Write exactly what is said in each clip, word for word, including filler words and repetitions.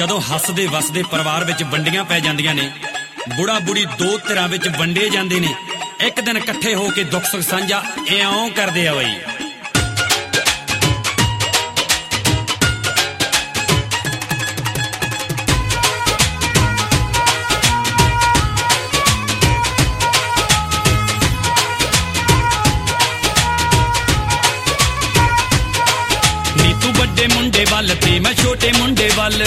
ਜਦੋਂ ਹੱਸਦੇ ਵਸਦੇ ਪਰਿਵਾਰ ਵਿੱਚ ਵੰਡੀਆਂ ਪੈ ਜਾਂਦੀਆਂ ਨੇ, ਬੁੜਾ ਬੁੜੀ ਦੋ ਧਿਰਾਂ ਵਿੱਚ ਵੰਡੇ ਜਾਂਦੇ ਨੇ। ਇੱਕ ਦਿਨ ਇਕੱਠੇ ਹੋ ਕੇ ਦੁੱਖ ਸੁੱਖ ਸਾਂਝਾ ਇਉਂ ਕਰਦੇ ਆ ਬਈ। ਨੀ ਤੂੰ ਵੱਡੇ ਮੁੰਡੇ ਵੱਲ ਤੇ ਮੈਂ ਛੋਟੇ ਮੁੰਡੇ ਵੱਲ,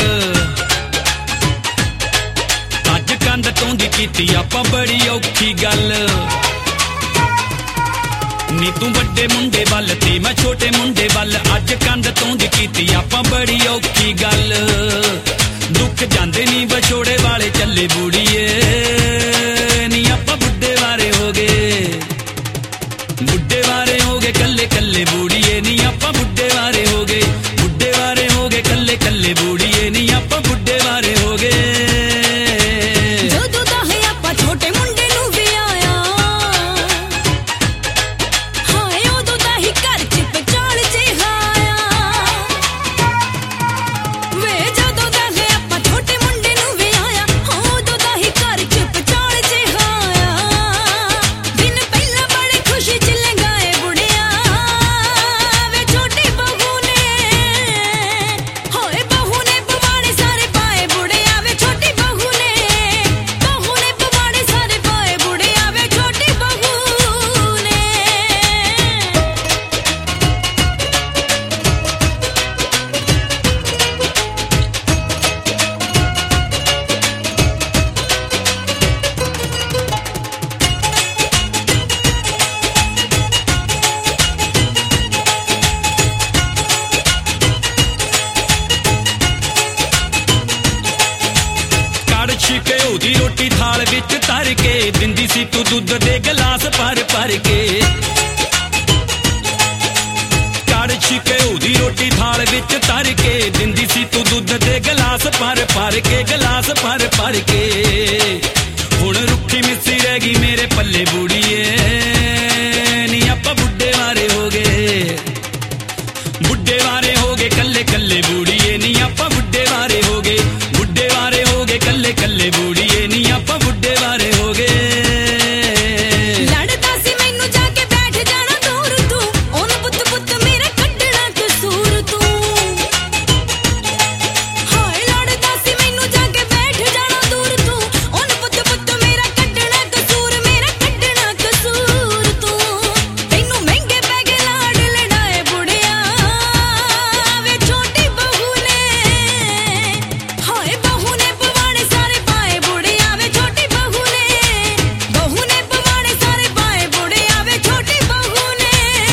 ਅੱਜ ਕੰਧ ਤੋਂ ਦੀ ਕੀਤੀ ਆਪਾਂ ਬੜੀ ਔਖੀ ਗੱਲ। ਨੀ ਤੂੰ ਵੱਡੇ ਮੁੰਡੇ ਵੱਲ ਤੇ ਮੈਂ ਛੋਟੇ ਮੁੰਡੇ ਵੱਲ, ਅੱਜ ਕੰਧ ਤੋਂ ਦੀ ਕੀਤੀ ਆਪਾਂ ਬੜੀ ਔਖੀ ਗੱਲ। ਦੁੱਖ ਜਾਂਦੇ ਨੀ ਵਿਛੋੜੇ ਵਾਲੇ ਚੱਲੇ ਬੂੜੀਏ, ਨੀ ਆਪਾਂ ਬੁੱਢੇ ਵਾਰੇ ਹੋ ਗਏ, ਬੁੱਢੇ ਵਾਰੇ ਹੋ ਗਏ ਕੱਲੇ ਕੱਲੇ ਬੂੜੀਏ, ਨੀ ਆਪਾਂ ਬੁੱਢੇ ਵਾਰੇ ਹੋ ਗਏ, ਬੁੱਢੇ ਵਾਰੇ ਹੋ ਗਏ ਕੱਲੇ ਕੱਲੇ ਬੂੜੀਏ, ਨੀ ਆਪਾਂ ਬੁੱਢੇ ਵਾਰੇ ਹੋ ਗਏ। ਘਿਓ ਦੀ ਰੋਟੀ ਥਾਲ ਵਿੱਚ ਧਰ ਕੇ ਦਿੰਦੀ ਸੀ ਤੂੰ ਦੁੱਧ ਦੇ ਗਲਾਸ ਭਰ ਭਰ ਕੇ। ਕੜਛੀ ਘਿਓ ਦੀ ਰੋਟੀ ਥਾਲ ਵਿੱਚ ਧਰ ਕੇ ਦਿੰਦੀ ਸੀ ਤੂੰ ਦੁੱਧ ਦੇ ਗਲਾਸ ਭਰ ਭਰ ਕੇ, ਗਲਾਸ ਭਰ ਭਰ ਕੇ। ਹੁਣ ਰੁੱਖੀ ਮਿੱਸੀ ਰਹਿ ਗਈ ਮੇਰੇ ਪੱਲੇ ਬੂੜੀਏ, ਨੀ ਆਪਾਂ ਬੁੱਢੇ ਵਾਰੇ ਹੋ ਗਏ, ਬੁੱਢੇ ਵਾਰੇ ਹੋ ਗਏ ਕੱਲੇ ਕੱਲੇ ਬੂੜੀਏ, ਨੀ ਆਪਾਂ ਬੁੱਢੇ ਵਾਰੇ ਹੋ ਗਏ, ਬੁੱਢੇ ਵਾਰੇ ਹੋ ਗਏ ਕੱਲੇ ਕੱਲੇ ਬੂੜੀਏ, ਨੀ ਆਪਾਂ ਬੁੱਢੇ ਵਾਰੇ ਹੋ ਗਏ। ਲੜਦਾ ਸੀ ਮੈਨੂੰ ਜਾ ਕੇ ਬੈਠ ਜਾਣਾ ਦੂਰ ਤੂੰ, ਉਹਨੂੰ ਪੁੱਤ ਪੁੱਤ ਮੇਰਾ ਕੱਢਣਾ ਕਸੂਰ ਤੂੰ। ਹਾਏ ਲੜਦਾ ਸੀ ਮੈਨੂੰ ਜਾ ਕੇ ਬੈਠ ਜਾਣਾ ਦੂਰ ਤੂੰ, ਉਹਨੂੰ ਪੁੱਤ ਪੁੱਤ ਮੇਰਾ ਕੱਢਣਾ ਕਸੂਰ, ਮੇਰਾ ਕੱਢਣਾ ਕਸੂਰ ਤੂੰ। ਤੈਨੂੰ ਮਹਿੰਗੇ ਪੈ ਗਏ ਲਾਡ ਲੜਾਏ ਬੁੜਿਆ, ਵੇ ਛੋਟੀ ਬਹੂ ਨੇ, ਹਾਏ ਬਹੂ ਨੇ ਪਵਾੜੇ ਸਾਰੇ ਪਾਏ ਬੁੜਿਆ, ਵੇ ਛੋਟੀ ਬਹੂ ਨੇ, ਬਹੂ ਨੇ ਪਵਾੜੇ ਸਾਰੇ ਪਾਏ ਬੁੜਿਆ, ਵੇ ਛੋਟੀ ਬਹੂ ਨੇ।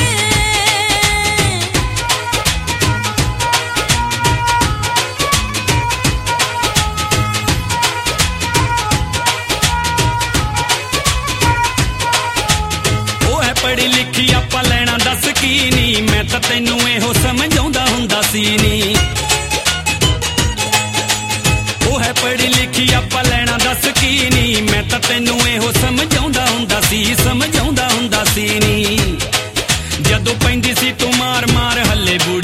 ਉਹ ਹੈ ਪੜ੍ਹੀ ਲਿਖੀ ਆਪਾਂ ਲੈਣਾ ਦੱਸ ਕੀ ਨੀ, ਮੈਂ ਤਾਂ ਤੈਨੂੰ ਇਹੋ ਸਮਝਾਉਂਦਾ ਹੁੰਦਾ ਸੀ ਨੀ। ਉਹ ਹੈ ਪੜ੍ਹੀ ਲਿਖੀ ਆਪਾਂ ਲੈਣਾ ਦੱਸ ਕੀ ਨੀ, ਮੈਂ ਤਾਂ ਤੈਨੂੰ ਇਹੋ ਸਮਝਾਉਂਦਾ ਹੁੰਦਾ ਸੀ, ਸਮਝਾਉਂਦਾ ਹੁੰਦਾ ਸੀ ਨੀ। ਜਦੋਂ ਪੈਂਦੀ ਸੀ ਤੂੰ ਮਾਰ ਮਾਰ ਹੱਲੇ ਬੂੜੀ